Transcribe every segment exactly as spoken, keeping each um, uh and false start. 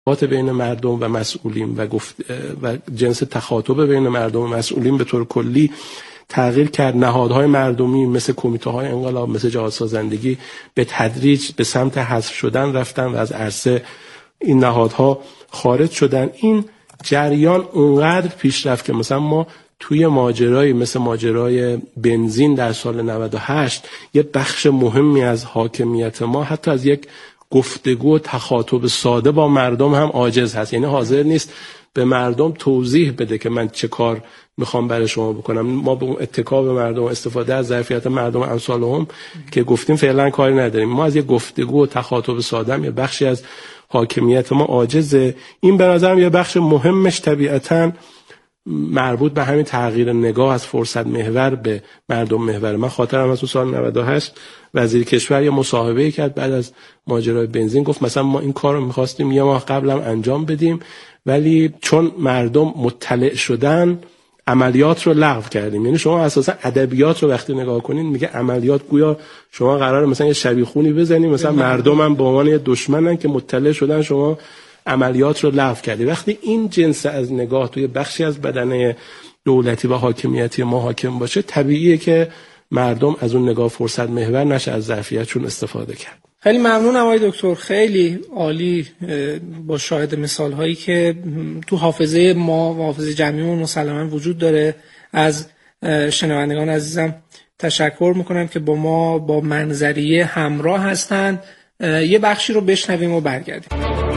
بین مردم و مسئولین و گفت و جنس تخاطب بین مردم و مسئولین به طور کلی تغییر کرد. نهادهای مردمی مثل کمیته‌های انقلاب، مثل جهادسازندگی به تدریج به سمت حذف شدن رفتن و از عرصه این نهادها خارج شدن. این جریان اونقدر پیش رفت که مثلا ما توی ماجرایی مثل ماجرای بنزین در سال نود و هشت یه بخش مهمی از حاکمیت ما حتی از یک گفتگو و تخاطب ساده با مردم هم عاجز هست. یعنی حاضر نیست به مردم توضیح بده که من چه کار میخوام برای شما بکنم. ما به اون اتکا به مردم، استفاده از ظرفیت مردم امثالهم که گفتیم فعلا کاری نداریم. ما از یک گفتگو و تخاطب ساده هم یه بخشی از حاکمیت ما عاجزه. این به نظرم یه بخش مهمش طبیعتاً مربوط به همین تغییر نگاه از فرصت محور به مردم محور. من خاطرم از اون سال نود و هشت وزیر کشور یه مصاحبه کرد بعد از ماجرای بنزین، گفت مثلا ما این کارو می‌خواستیم یه ماه قبلم انجام بدیم ولی چون مردم مطلع شدن عملیات رو لغو کردیم. یعنی شما اساسا ادبیات رو وقتی نگاه کنین میگه عملیات، گویا شما قراره مثلا یه شبیخونی بزنید مثلا مردم هم به عنوان یه دشمنن که مطلع شدن شما عملیات رو لغو کردی. وقتی این جنس از نگاه توی بخشی از بدنه دولتی و حاکمیتی ما حاکم باشه طبیعیه که مردم از اون نگاه فرصت محور نشه از ظرفیتشون استفاده کرد. خیلی ممنونم آقای دکتر، خیلی عالی، با شاهد مثال هایی که تو حافظه ما و حافظه جمعیمون مسلماً وجود داره. از شنوندگان عزیزم تشکر میکنم که با ما با منظریه همراه هستند. یه بخشی رو بشنویم و برگردیم.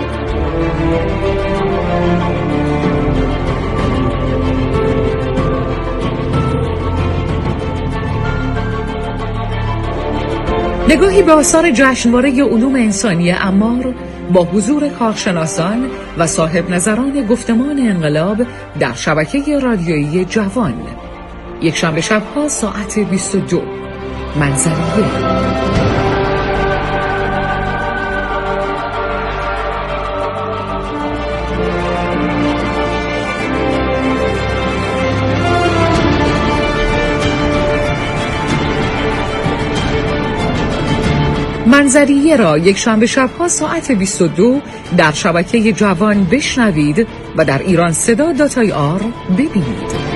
نگاهی به آثار جشنواره علوم انسانی عمار با حضور کارشناسان و صاحب نظران گفتمان انقلاب در شبکه رادیویی جوان. یک شنبه شب‌ها ساعت بیست و دو. منظریه. منظریه را یک شنبه شب‌ها ساعت بیست و دو در شبکه جوان بشنوید و در ایران صدا دات آی آر ببینید.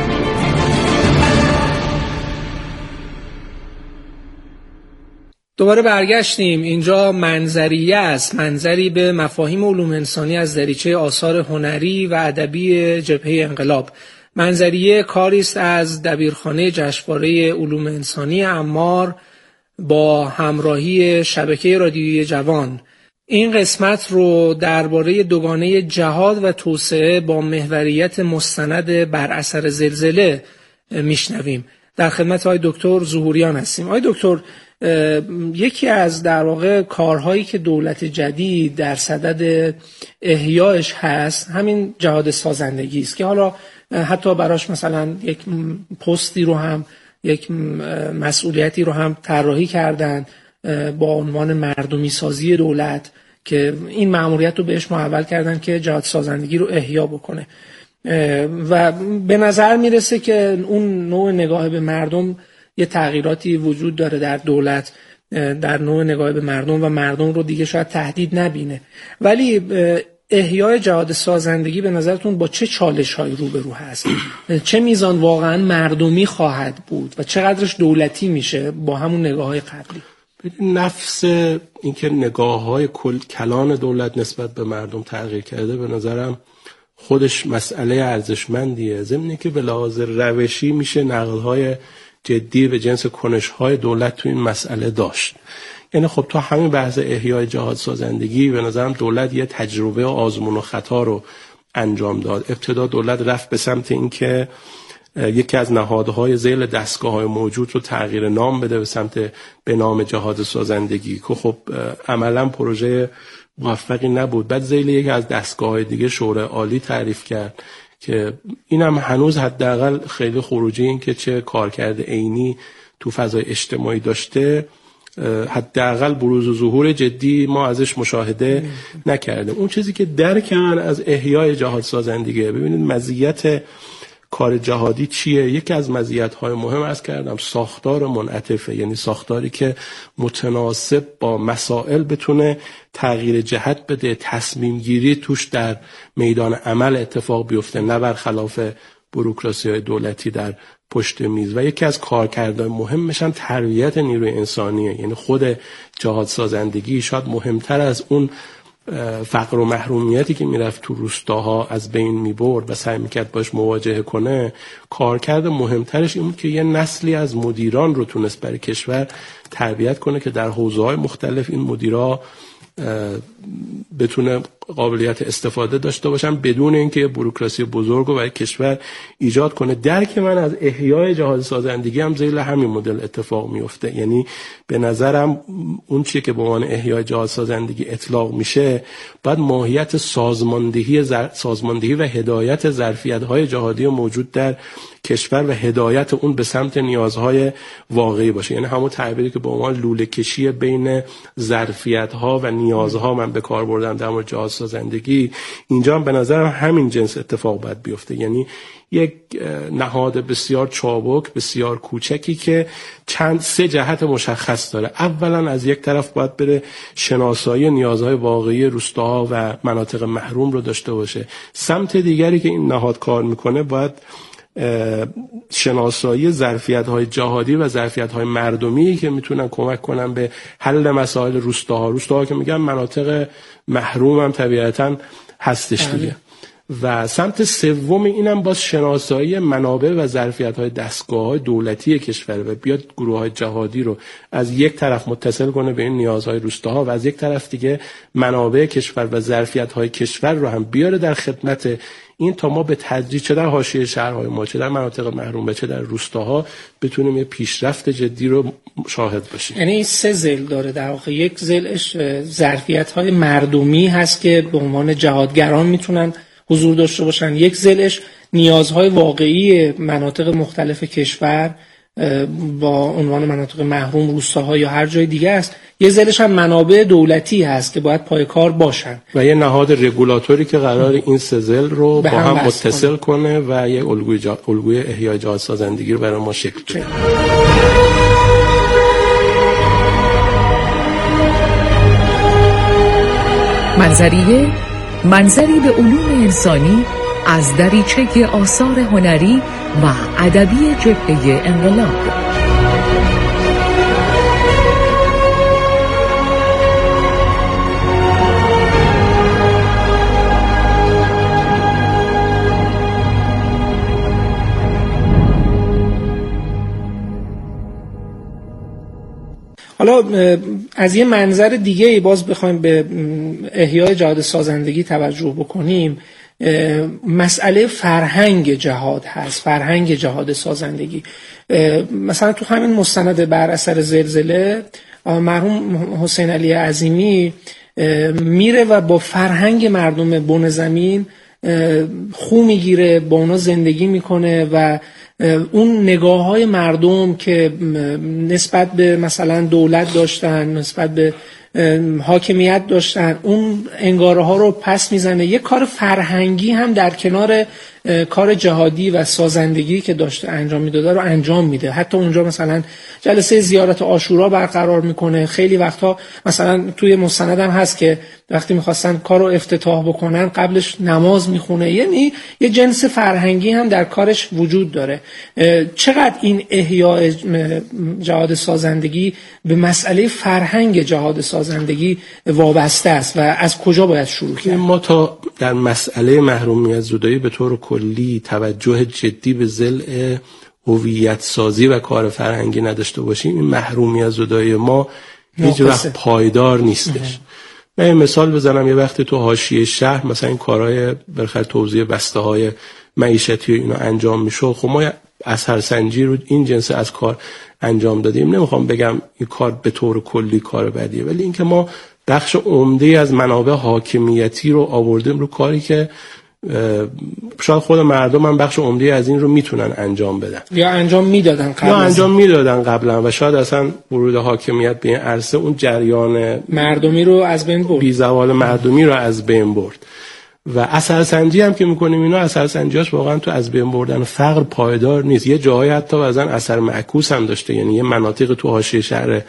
دوباره برگشتیم. اینجا منظریه است، منظری به مفاهیم علوم انسانی از دریچه آثار هنری و ادبی جبهه انقلاب. منظریه کاری است از دبیرخانه جشنواره علوم انسانی عمار با همراهی شبکه رادیویی جوان. این قسمت رو درباره دوگانه جهاد و توسعه با محوریت مستند بر اثر زلزله میشنویم. در خدمت آقای دکتر ظهوریان هستیم. آقای دکتر، یکی از در واقع کارهایی که دولت جدید در صدد احیایش هست همین جهاد سازندگی است که حالا حتی براش مثلا یک پستی رو هم، یک مسئولیتی رو هم طراحی کردن با عنوان مردمی سازی دولت که این مأموریت رو بهش محول کردن که جهاد سازندگی رو احیا بکنه و به نظر میرسه که اون نوع نگاه به مردم یه تغییراتی وجود داره در دولت، در نوع نگاه به مردم و مردم رو دیگه شاید تهدید نبینه. ولی احیای جهاد سازندگی به نظرتون با چه چالش‌هایی روبرو هست؟ چه میزان واقعا مردمی خواهد بود و چقدرش دولتی میشه با همون نگاه‌های قبلی؟ نفس اینکه نگاه‌های کل کلان دولت نسبت به مردم تغییر کرده به نظرم خودش مسئله ارزشمندیه. ضمن که به لحاظ روشی میشه نقدهای جدی به جنس کنش‌های دولت تو این مسئله داشت. یعنی خب تا همین بحث احیای جهاد سازندگی به نظرم دولت یه تجربه آزمون و خطا رو انجام داد. ابتدا دولت رفت به سمت این که یکی از نهادهای ذیل دستگاه‌های موجود رو تغییر نام بده به سمت به نام جهاد سازندگی که خب عملاً پروژه موفقی نبود. بعد ذیل یکی از دستگاه‌های دیگه شورای عالی تعریف کرد که اینم هنوز حداقل خیلی خروجی این که چه کارکرد عینی تو فضای اجتماعی داشته حداقل بروز و ظهور جدی ما ازش مشاهده نکردیم. اون چیزی که درک من از احیای جهاد سازندگی، ببینید مزیت کار جهادی چیه؟ یکی از مزیت‌های مهم عرض کردم ساختار منعطفه، یعنی ساختاری که متناسب با مسائل بتونه تغییر جهت بده، تصمیم گیری توش در میدان عمل اتفاق بیفته، نه برخلاف بوروکراسی‌های دولتی در پشت میز. و یکی از کارکردهای مهمش هم تربیت نیروی انسانیه، یعنی خود جهاد سازندگی شاید مهمتر از اون فقر و محرومیتی که میرفت تو روستاها از بین میبرد و سعی میکرد باش مواجهه کنه، کارکرد مهمترش این بود که یه نسلی از مدیران رو تونست برای کشور تربیت کنه که در حوزه‌های مختلف این مدیرها بتونه قابلیت استفاده داشته باشن بدون اینکه یه بوروکراسی بزرگ رو برای کشور ایجاد کنه. درک من از احیای جهاد سازندگی هم ذیل همین مدل اتفاق میفته. یعنی به نظرم اون چیه که به عنوان احیای جهاد سازندگی اطلاق میشه باید ماهیت سازماندهی زر... سازماندهی و هدایت ظرفیت‌های جهادی موجود در کشور و هدایت اون به سمت نیازهای واقعی باشه. یعنی همون تعبیری که به عنوان لوله کشی بین ظرفیت‌ها و نیازها من به کار بردم در مورد جهاد سازندگی، اینجا هم به نظرم همین جنس اتفاق باید بیفته. یعنی یک نهاد بسیار چابک، بسیار کوچکی که چند سه جهت مشخص داره. اولا از یک طرف باید بره شناسایی نیازهای واقعی روستاها و مناطق محروم رو داشته باشه. سمت دیگری که این نهاد کار میکنه باید شناسایی ظرفیت‌های جهادی و ظرفیت‌های مردمی که میتونن کمک کنن به حل مسائل روستاها. روستاها که میگن مناطق محروم هم طبیعتاً هستش دیگه. و سمت سوم اینم باز شناسایی منابع و ظرفیت‌های دستگاه‌های دولتی کشور و بیاد گروه‌های جهادی رو از یک طرف متصل کنه به این نیازهای روستاها و از یک طرف دیگه منابع کشور و ظرفیت‌های کشور رو هم بیاره در خدمت این تا ما به تدریج چه در حاشیه شهرهای ما، چه در مناطق محروم، چه در روستاها بتونیم یه پیشرفت جدی رو شاهد باشیم. یعنی این سه ذیل داره در واقع. یک ذیلش ظرفیت‌های مردمی هست که به عنوان جهادگران میتونن حضور داشته باشن. یک ذیلش نیازهای واقعی مناطق مختلف کشور با عنوان مناطق محروم، روستاها یا هر جای دیگه است. یه ذیلش هم منابع دولتی هست که باید پای کار باشن و یه نهاد رگولاتوری که قرار این سه ذیل رو با هم, هم متصل کنه و یه الگوی جا... الگوی احیای جهاد سازندگی رو برای ما شکل بده. منظریه منظری به علوم انسانی از دریچه آثار هنری و ادبی جبهه انقلاب. حالا از یه منظر دیگه باز بخوایم به احیای جهاد سازندگی توجه بکنیم، مسئله فرهنگ جهاد هست، فرهنگ جهاد سازندگی. مثلا تو همین مستند بر اثر زلزله مرحوم حسین علی عظیمی میره و با فرهنگ مردم بن زمین خو میگیره، با اونا زندگی میکنه و اون نگاه های مردم که نسبت به مثلا دولت داشتن، نسبت به حاکمیت داشتن، اون انگاره ها رو پس میزنه. یه کار فرهنگی هم در کنار کار جهادی و سازندگی که داشته انجام میداده رو انجام میده. حتی اونجا مثلا جلسه زیارت عاشورا برقرار میکنه. خیلی وقتا مثلا توی مستند هم هست که وقتی میخواستن کار رو افتتاح بکنن قبلش نماز میخونه. یعنی یه جنس فرهنگی هم در کارش وجود داره. چقدر این احیای جهاد سازندگی به مسئله فرهنگ جهاد سازندگی وابسته است و از کجا باید شروع کرد؟ ما تا در مسئله محرومیت زدایی به طور کلی توجه جدی به ضلع هویت سازی و کار فرهنگی نداشته باشیم، این محرومیت زدایی ما هیچ وقت پایدار نیستش. من یه مثال بزنم. یه وقتی تو حاشیه شهر مثلا این کارهای برخلاف توزیع بسته های معیشتی و اینا انجام میشه، خب ما اثرسنجی رو این جنس از کار انجام دادیم. نمیخوام بگم این کار به طور کلی کار بدیه، ولی اینکه ما بخش عمده از منابع حاکمیتی رو آوردیم رو کاری که شاید خود مردم هم بخش عمده از این رو میتونن انجام بدن یا انجام میدادن قبلا یا انجام میدادن قبلا و شاید اصلا ورود حاکمیت به این عرصه اون جریان مردمی رو از بین برد، بی زوال مردمی رو از بین برد. و اثرسنجی هم که میکنیم اینا اثرسنجیاش واقعا تو از بین بردن فقر پایدار نیست. یه جایی حتی بعضن اثر معکوس هم داشته، یعنی یه مناطق تو حاشیه شهر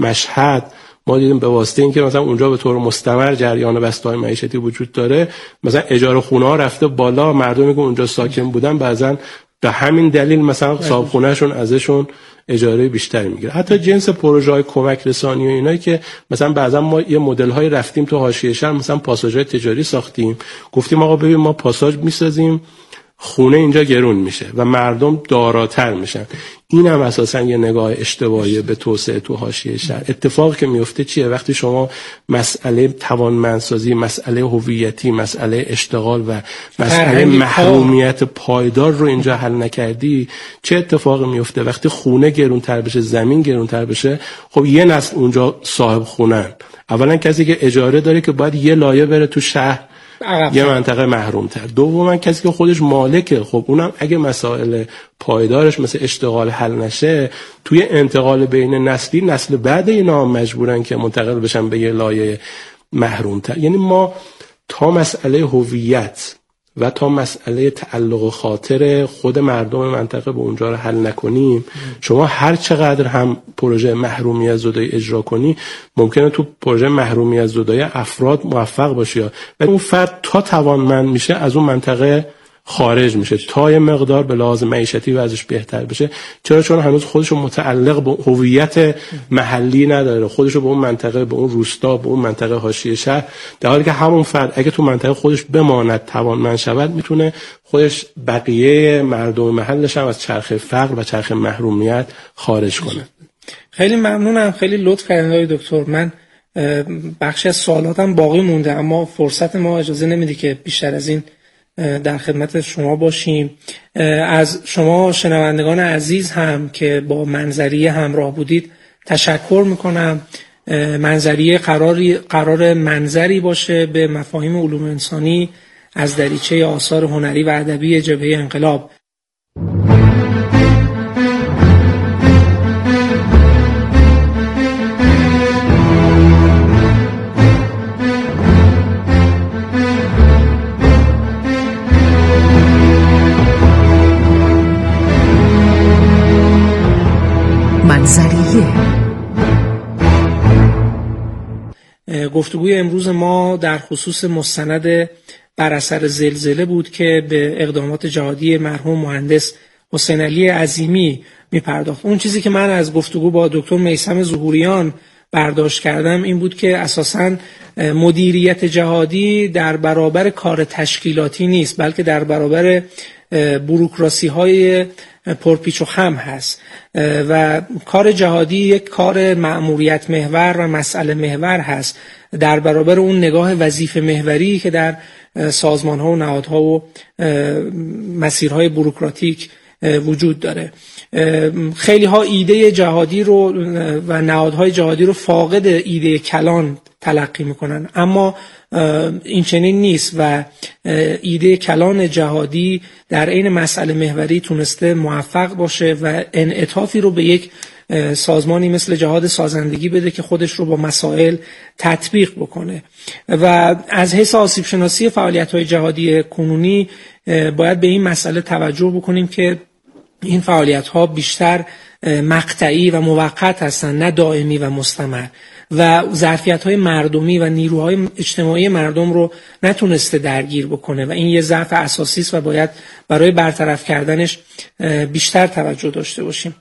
مشهد ما دیدیم به واسطه اینکه مثلا اونجا به طور مستمر جریان بسته‌های معیشتی وجود داره، مثلا اجاره خونه ها رفته بالا، مردمی که اونجا ساکن بودن بعضن به همین دلیل مثلا صاحب خونه‌شون ازشون اجاره بیشتری میگیره. حتی جنس پروژه‌های کمک رسانی و اینایی که مثلا بعضا ما یه مدل‌های رفتیم تو حاشیه شهر، مثلا پاساژهای تجاری ساختیم، گفتیم آقا ببین ما پاساژ میسازیم، خونه اینجا گرون میشه و مردم داراتر میشن. این هم اساسا یه نگاه اشتباهی به توسعه تو حاشیه شهر. اتفاقی که میفته چیه؟ وقتی شما مسئله توانمندسازی، مسئله هویتی، مسئله اشتغال و مسئله محرومیت پایدار رو اینجا حل نکردی، چه اتفاقی میفته؟ وقتی خونه گرونتر بشه، زمین گرونتر بشه، خب یه نسل اونجا صاحب خونن. اولا کسی که اجاره داره که باید یه لایه بره تو شهر یه منطقه محروم تر. دوما کسی که خودش مالکه، خب اونم اگه مسائل پایدارش مثل اشتغال حل نشه، توی انتقال بین نسلی، نسل بعد اینا مجبورن که منتقل بشن به یه لایه محروم تر. یعنی ما تا مسئله هویت و تا مسئله تعلق خاطر خود مردم منطقه به اونجا رو حل نکنیم، شما هر چقدر هم پروژه محرومیت زدایی اجرا کنی، ممکنه تو پروژه محرومیت زدایی افراد موفق باشی، ولی اون فرد تا توانمند میشه از اون منطقه خارج میشه تا یه مقدار به لحاظ معیشتی وضعش بهتر بشه. چرا؟ چون هنوز خودشو متعلق به هویت محلی نداره، خودشو به اون منطقه، به اون روستا، به اون منطقه حاشیه شهر، در حالی که همون فرد اگه تو منطقه خودش بماند، توانمند شود، میتونه خودش بقیه مردم محلش هم از چرخه فقر و چرخه محرومیت خارج کنه. خیلی ممنونم، خیلی لطف کردید آقای دکتر. من بخشی از سوالاتم باقی مونده اما فرصت ما اجازه نمیده که بیشتر از این در خدمت شما باشیم. از شما شنوندگان عزیز هم که با منظریه همراه بودید تشکر میکنم. منظریه قراری قرار منظری باشه به مفاهیم علوم انسانی از دریچه آثار هنری و ادبی جبهه انقلاب. گفتگوی امروز ما در خصوص مستند بر اثر زلزله بود که به اقدامات جهادی مرحوم مهندس حسین علی عظیمی میپرداخت. اون چیزی که من از گفتگو با دکتر میثم ظهوریان برداشت کردم این بود که اساساً مدیریت جهادی در برابر کار تشکیلاتی نیست، بلکه در برابر بوروکراسی های پرپیچ و خم هست و کار جهادی یک کار مأموریت محور و مسئله محور هست در برابر اون نگاه وظیفه محوری که در سازمان ها و نهادها و مسیرهای بوروکراتیک وجود داره. خیلی ها ایده جهادی رو و نهادهای جهادی رو فاقد ایده کلان تلقی میکنن، اما این چنین نیست و ایده کلان جهادی در عین مسئله محوری تونسته موفق باشه و انعطافی رو به یک سازمانی مثل جهاد سازندگی بده که خودش رو با مسائل تطبیق بکنه. و از حیث آسیب شناسی فعالیت‌های جهادی کنونی باید به این مسئله توجه بکنیم که این فعالیت‌ها بیشتر مقطعی و موقت هستند، نه دائمی و مستمر، و ظرفیت‌های مردمی و نیروهای اجتماعی مردم رو نتونسته درگیر بکنه و این یه ضعف اساسی است و باید برای برطرف کردنش بیشتر توجه داشته باشیم.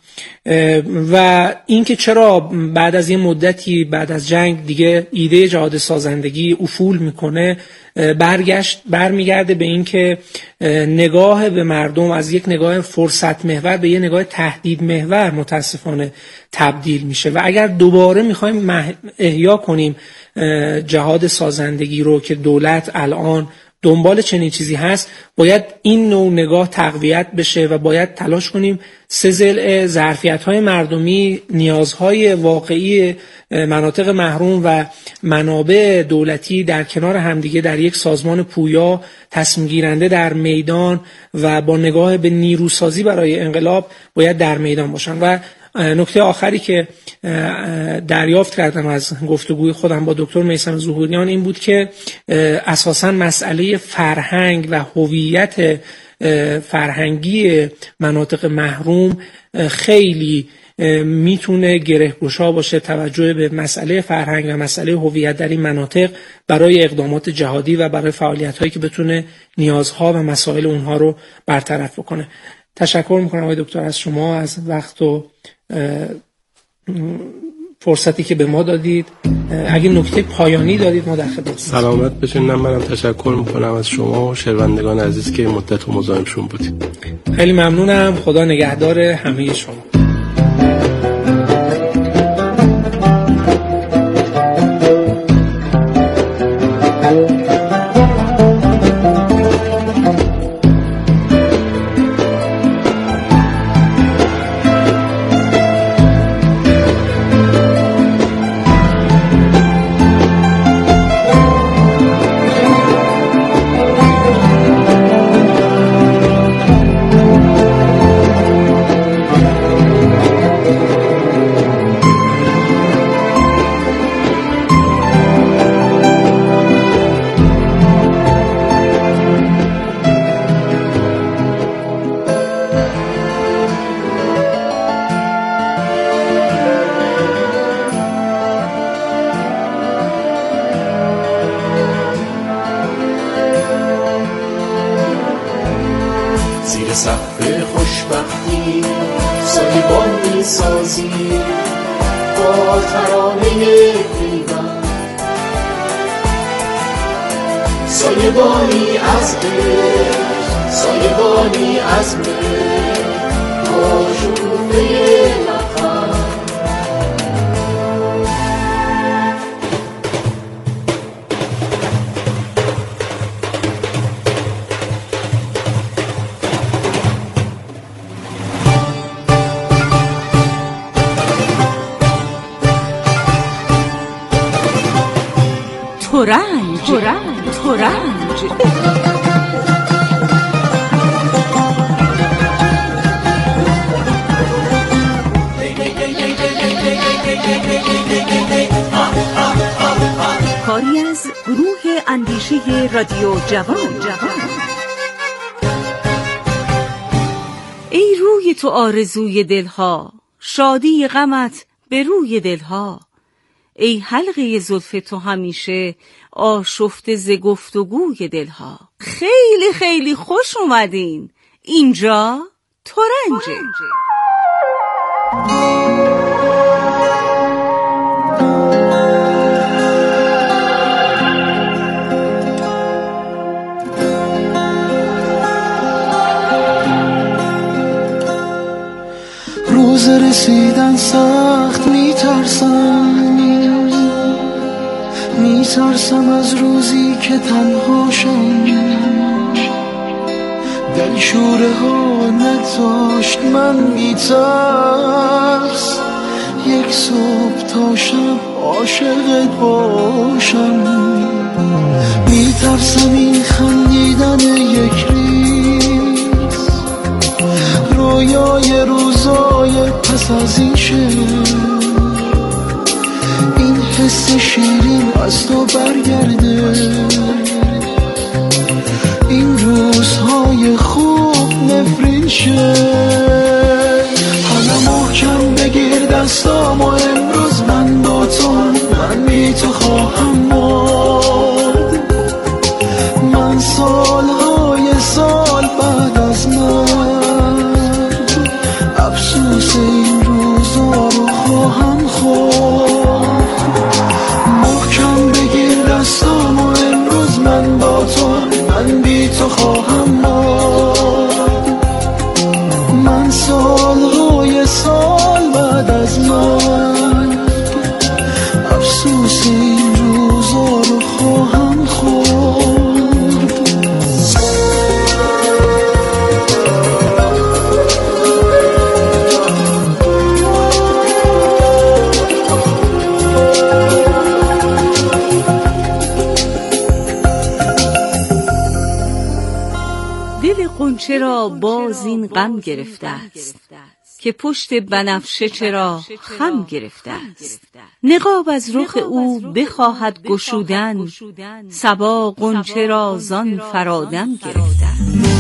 و اینکه چرا بعد از یه مدتی بعد از جنگ دیگه ایده جهاد سازندگی افول میکنه، برگشت برمیگرده به این که نگاه به مردم از یک نگاه فرصت محور به یک نگاه تهدید محور متاسفانه تبدیل میشه و اگر دوباره میخوایم احیا کنیم جهاد سازندگی رو که دولت الان دنبال چنین چیزی هست، باید این نوع نگاه تقویت بشه و باید تلاش کنیم سه ضلع ظرفیت‌های مردمی، نیازهای واقعی مناطق محروم و منابع دولتی در کنار همدیگه در یک سازمان پویا تصمیم گیرنده در میدان و با نگاه به نیروسازی برای انقلاب باید در میدان باشن. و نکته آخری که دریافت کردم از گفتگوی خودم با دکتر میثم ظهوریان این بود که اساساً مسئله فرهنگ و هویت فرهنگی مناطق محروم خیلی میتونه گره‌گشا باشه. توجه به مسئله فرهنگ و مسئله هویت در این مناطق برای اقدامات جهادی و برای فعالیت‌هایی که بتونه نیازها و مسائل اونها رو برطرف بکنه. تشکر میکنم آقای دکتر از شما، از وقت و فرصتی که به ما دادید. اگه نکته پایانی دارید ما در خدمتتون. سلامت باشین. منم تشکر میکنم از شما و شنوندگان عزیز که مدت و مزاحمشون بودید. خیلی ممنونم. خدا نگهدار همه شما. ترنج ترنج ترنج کاری از گروه اندیشه رادیو جوان. ای روی تو آرزوی دلها، شادی غمت به روی دلها. ای حلقه زلف تو همیشه آشفته ز گفتگوی دلها. خیلی خیلی خوش اومدین، اینجا ترنجه. روز رسیدن سخت میترسم، میترسم از روزی که تنها شم. دلشوره ها نگذاشت من بی‌ترس یک صبح تا شب عاشقت باشم. میترسم این خندیدن یک ریز رویای روزای پس از این شه. این حس شیرین از تو برگرده، این روزهای خوب نفرین شه. حالا محکم بگیر دستام و امروز من با تو، من بی تو خواهم بود. من سالهای سال بعد از مرگ افسوس این روزا رو خواهم خورد. محکم بگیر دستام و امروز من با تو، من بی تو خواهم بود. من سالهای سال بعد از من افسوس این روزا رو خواهم خورد. دل غنچه را باز این غم گرفته است، که پشت بنفشه چرا خم گرفته است. نقاب از رخ او بخواهد گشودن، صبا غنچه را زان فرادم گرفته.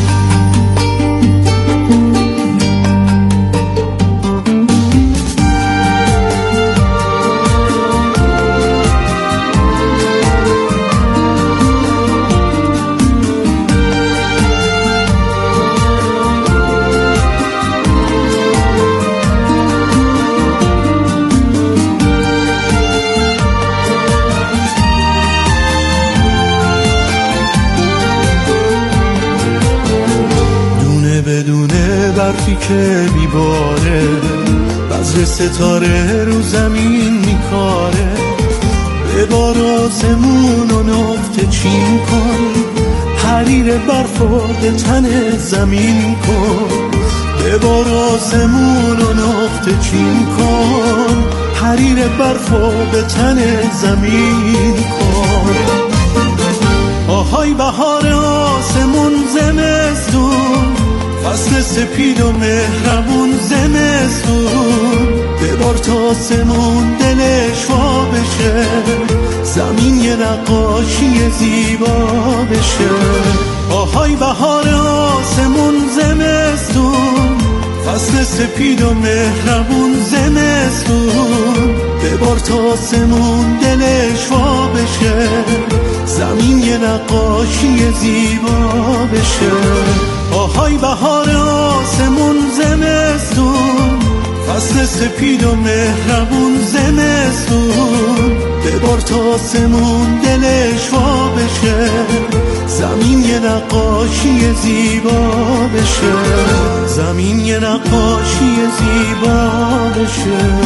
برفی که میباره، بذر ستاره رو زمین میکاره. ببار آسمون و نقطه چین کن، حریر برفو به تن زمین کن. ببار آسمون و نقطه چین کن، حریر برفو به تن زمین کن. آهای بهار آسمون زمستون، فصل سپید و مهربون زمستون. ببار تا آسمون دلش وا بشه، زمین یه نقاشی زیبا بشه. آهای بهار آسمون زمستون، فصل سپید و مهربون زمستون. ببار تا آسمون دلش وا بشه، زمین یه نقاشی زیبا بشه. آهای بهار آسمون زمستون، فصل سپید و مهربون زمستون. ببار تا آسمون دلش وا بشه، زمین یه نقاشی زیبا بشه. زمین یه نقاشی زیبا بشه.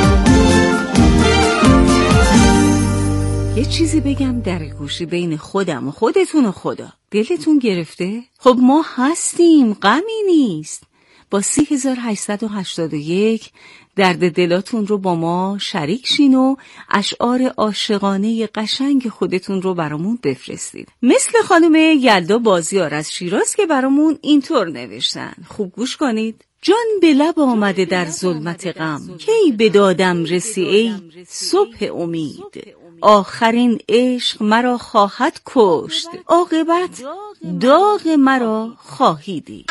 یه چیزی بگم در گوشی بین خودم و خودتون و خدا. دلتون گرفته؟ خب ما هستیم، غمی نیست. با سی هزار هشتصد و هشتاد و یک درد دلاتون رو با ما شریک شین و اشعار عاشقانه قشنگ خودتون رو برامون بفرستید. مثل خانم یلدا بازیار از شیراز که برامون اینطور نوشتن. خوب گوش کنید. جان به لب آمده در ظلمت غم، کی به دادم رسی ای صبح امید. آخرین عشق مرا خواهد کشت، عاقبت داغ مرا خواهی دید.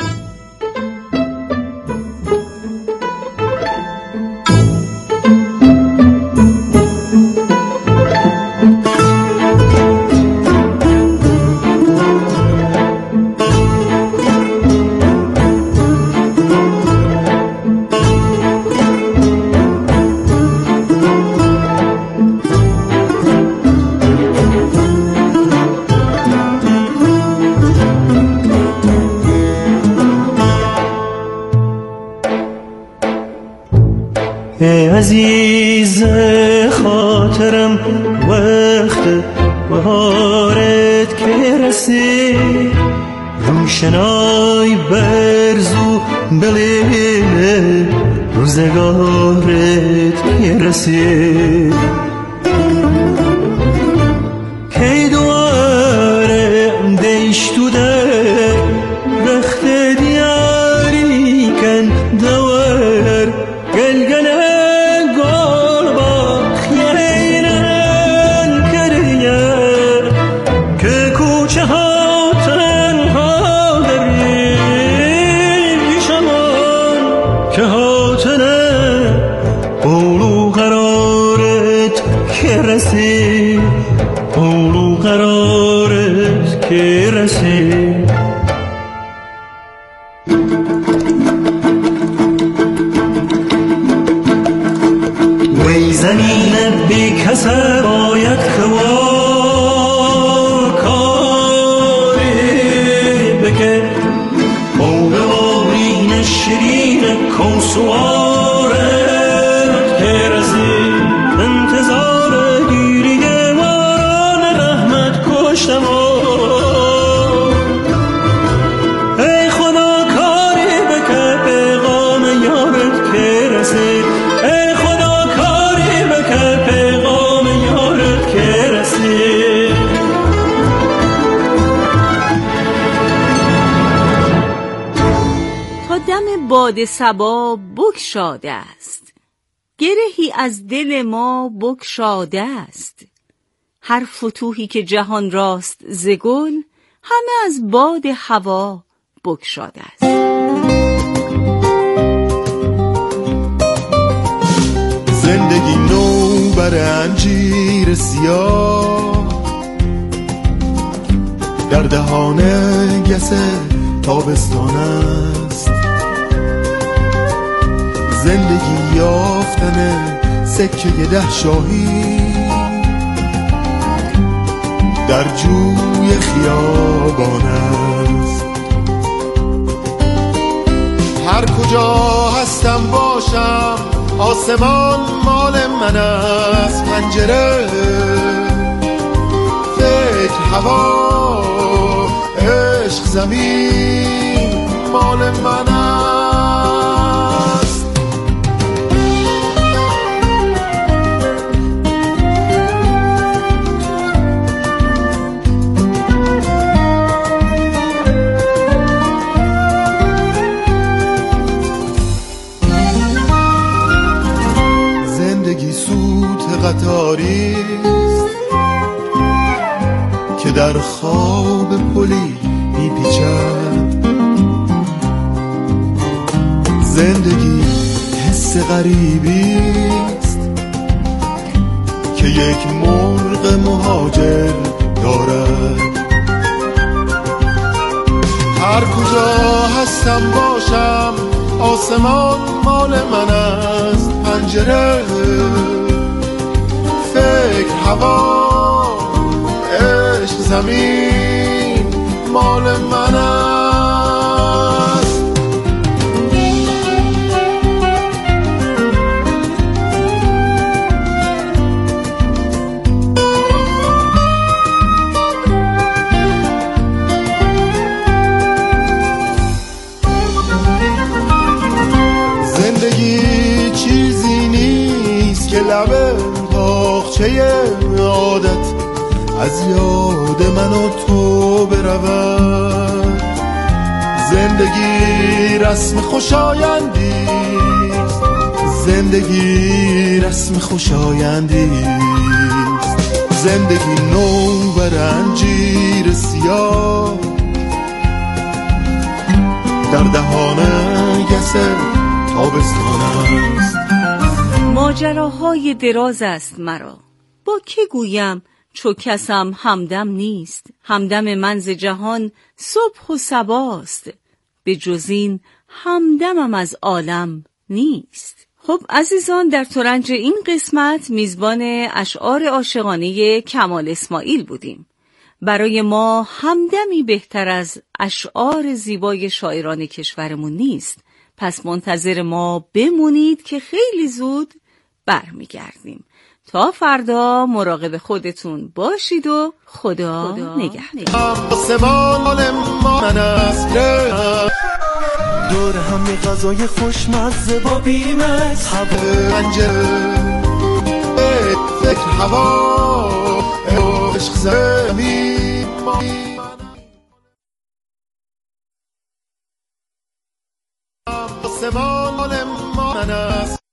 عزیز خاطرم وقت بهارت که رسید، روشنای برزو بلیل روزگارت که رسید. کی دوارم دیشتو در رخت دیاری کن دور گلگل اولو قرارت که رسید. وی زمین بی کس باید خوار کاری بکن، اول آورین شیرین کنسوارت که رسید. انتظار دیریه واران رحمت کشتم باد صبا بگشاده است، گرهی از دل ما بگشاده است. هر فتوحی که جهان راست ز گل، همه از باد هوا بگشاده است. زندگی نو بر انجیر سیاه، در دهان گس تابستان است. زندگی یافتن سکه ده شاهی، در جوی خیابان است. هر کجا هستم باشم، آسمان مال من است. پنجره، فکر، هوا، عشق، زمین مال من است. زندگی سوت قطاریست که در خواب پلی میپیچد. زندگی حس غریبیست که یک مرغ مهاجر دارد. هر کجا هستم باشم، آسمان مال من است. پنجره، فکر، هوا، عشق، زمین مال من است. زندگی چیزی نیست که لب تاقچه عادت از یاد من و تو برود. زندگی رسم خوشایندیست، زندگی رسم خوشایندیست. زندگی نو بر انجیر سیاه، در دهان گس تابستان است. ماجراهای دراز است مرا، با که گویم چو کسم همدم نیست. همدم من ز جهان صبح و صباست، به جز این همدمم از عالم نیست. خب عزیزان، در ترنج این قسمت میزبان اشعار عاشقانه کمال اسماعیل بودیم. برای ما همدمی بهتر از اشعار زیبای شاعران کشورمون نیست. پس منتظر ما بمونید که خیلی زود برمیگردیم. تا فردا مراقب خودتون باشید و خدا, خدا نگهدار. دور هم یه غذای خوشمزه با بیمز، پنجره، فکر، هوا، عشق، زمین آسمان مال من است.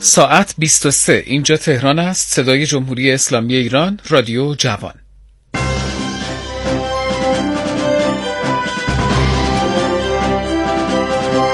ساعت بیست و سه اینجا تهران است. صدای جمهوری اسلامی ایران، رادیو جوان.